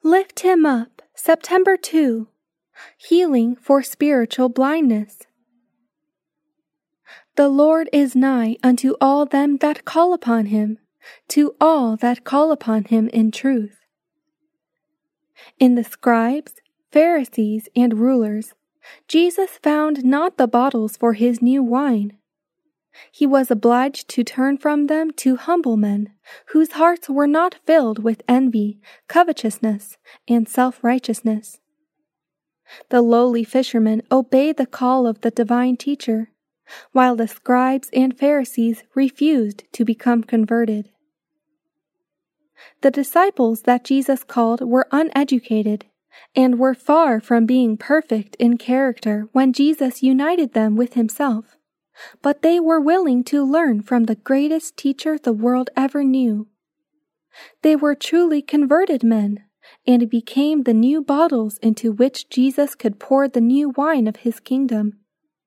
Lift Him Up, September 2. Healing for Spiritual Blindness. The Lord is nigh unto all them that call upon Him, to all that call upon Him in truth. In the scribes, Pharisees, and rulers, Jesus found not the bottles for His new wine. He was obliged to turn from them to humble men, whose hearts were not filled with envy, covetousness, and self-righteousness. The lowly fishermen obeyed the call of the divine teacher, while the scribes and Pharisees refused to become converted. The disciples that Jesus called were uneducated, and were far from being perfect in character when Jesus united them with Himself. But they were willing to learn from the greatest teacher the world ever knew. They were truly converted men, and became the new bottles into which Jesus could pour the new wine of His kingdom.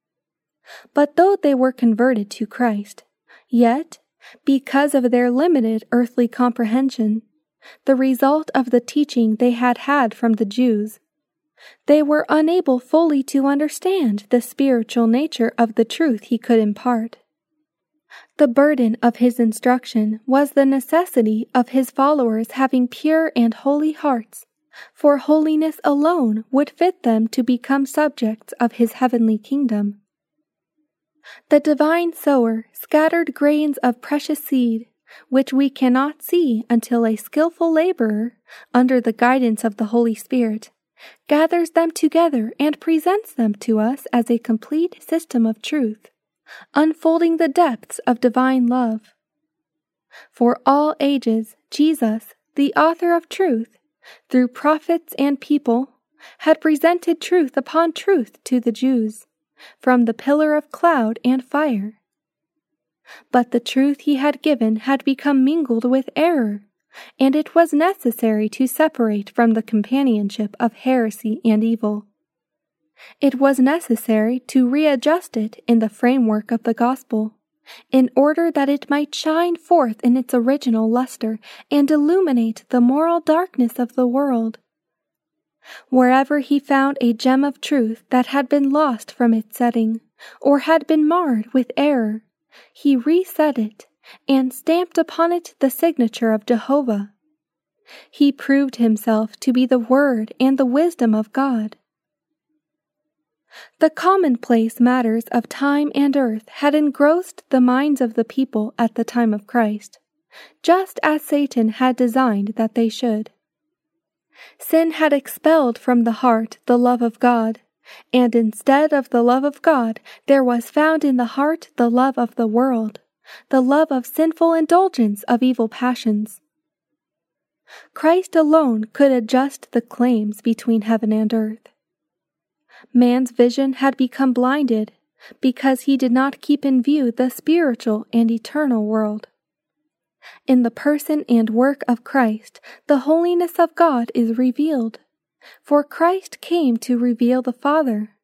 But though they were converted to Christ, yet, because of their limited earthly comprehension, the result of the teaching they had had from the Jews, they were unable fully to understand the spiritual nature of the truth He could impart. The burden of His instruction was the necessity of His followers having pure and holy hearts, for holiness alone would fit them to become subjects of His heavenly kingdom. The divine sower scattered grains of precious seed, which we cannot see until a skillful laborer, under the guidance of the Holy Spirit, gathers them together and presents them to us as a complete system of truth, unfolding the depths of divine love. For all ages, Jesus, the author of truth, through prophets and people, had presented truth upon truth to the Jews, from the pillar of cloud and fire. But the truth He had given had become mingled with error, and it was necessary to separate from the companionship of heresy and evil. It was necessary to readjust it in the framework of the gospel, in order that it might shine forth in its original luster and illuminate the moral darkness of the world. Wherever He found a gem of truth that had been lost from its setting, or had been marred with error, He reset it, and stamped upon it the signature of Jehovah. He proved Himself to be the Word and the wisdom of God. The commonplace matters of time and earth had engrossed the minds of the people at the time of Christ, just as Satan had designed that they should. Sin had expelled from the heart the love of God, and instead of the love of God, there was found in the heart the love of the world, the love of sinful indulgence of evil passions. Christ alone could adjust the claims between heaven and earth. Man's vision had become blinded because he did not keep in view the spiritual and eternal world. In the person and work of Christ, the holiness of God is revealed, for Christ came to reveal the Father.